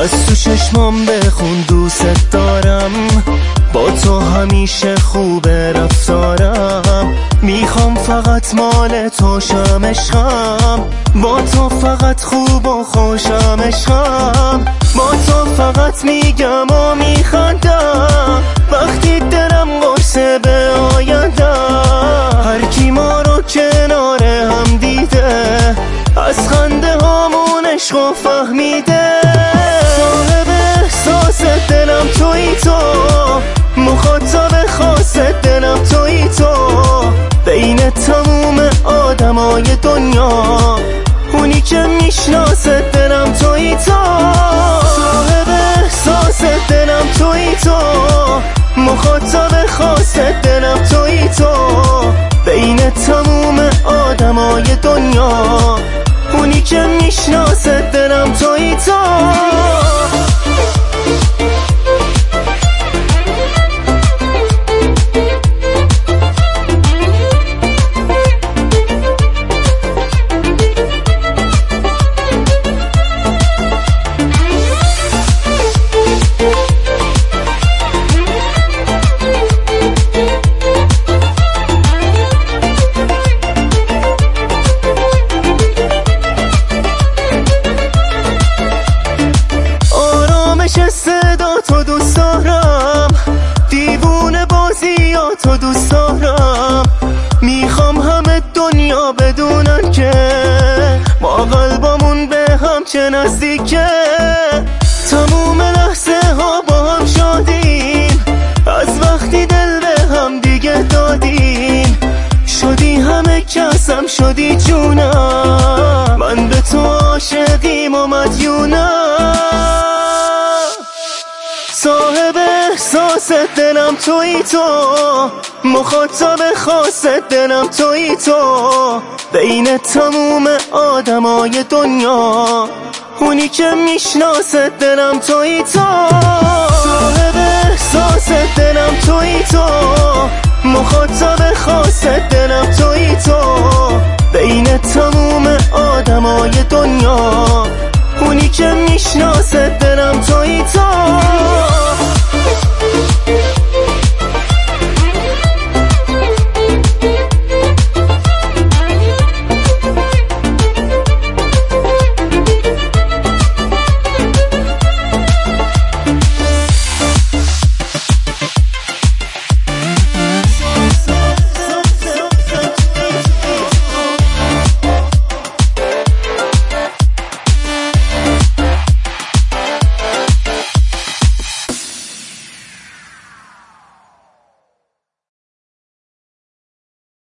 از تو چشمام بخون دوست دارم، با تو همیشه خوبه رفتارم. میخوام فقط مال تو شم عشقم، با تو فقط خوب و خوشم عشقم. با تو فقط میگم و میخندم وقتی دلم قرصه به آیندم. هر کی ما رو کنار هم دیده از خنده هامون عشق فهمیده. صاحب احساس دلم تویی تو، مخاطب خاص دلم تویی تو. بین تموم آدمای دنیا اونی که میشناسه دلم تویی تو. صاحب احساس دلم تویی تو، مخاطب خاص دلم تویی تو. بین تموم آدمای دنیا اونی که میشناسه دلم تویی تو. صدا تو دوست دارم، دیوونه بازی ها تو دوست دارم. میخوام همه دنیا بدونن که ما قلبمون به هم چه نزدیکه. تموم لحظه ها با هم شادیم، از وقتی دل به هم دیگه دادیم. شدی همه کسم شدی جونم، من به تو عاشقیم و مدیونم. صاحب احساس دلم تویی تو، مخاطب خاص دلم تویی تو. بین تموم آدمای دنیا اونی که میشناسه دلم تویی تو. صاحب احساس دلم تویی تو، مخاطب خاص دلم تویی تو. بین تموم آدمای دنیا اونی که میشناسه دلم تویی تو.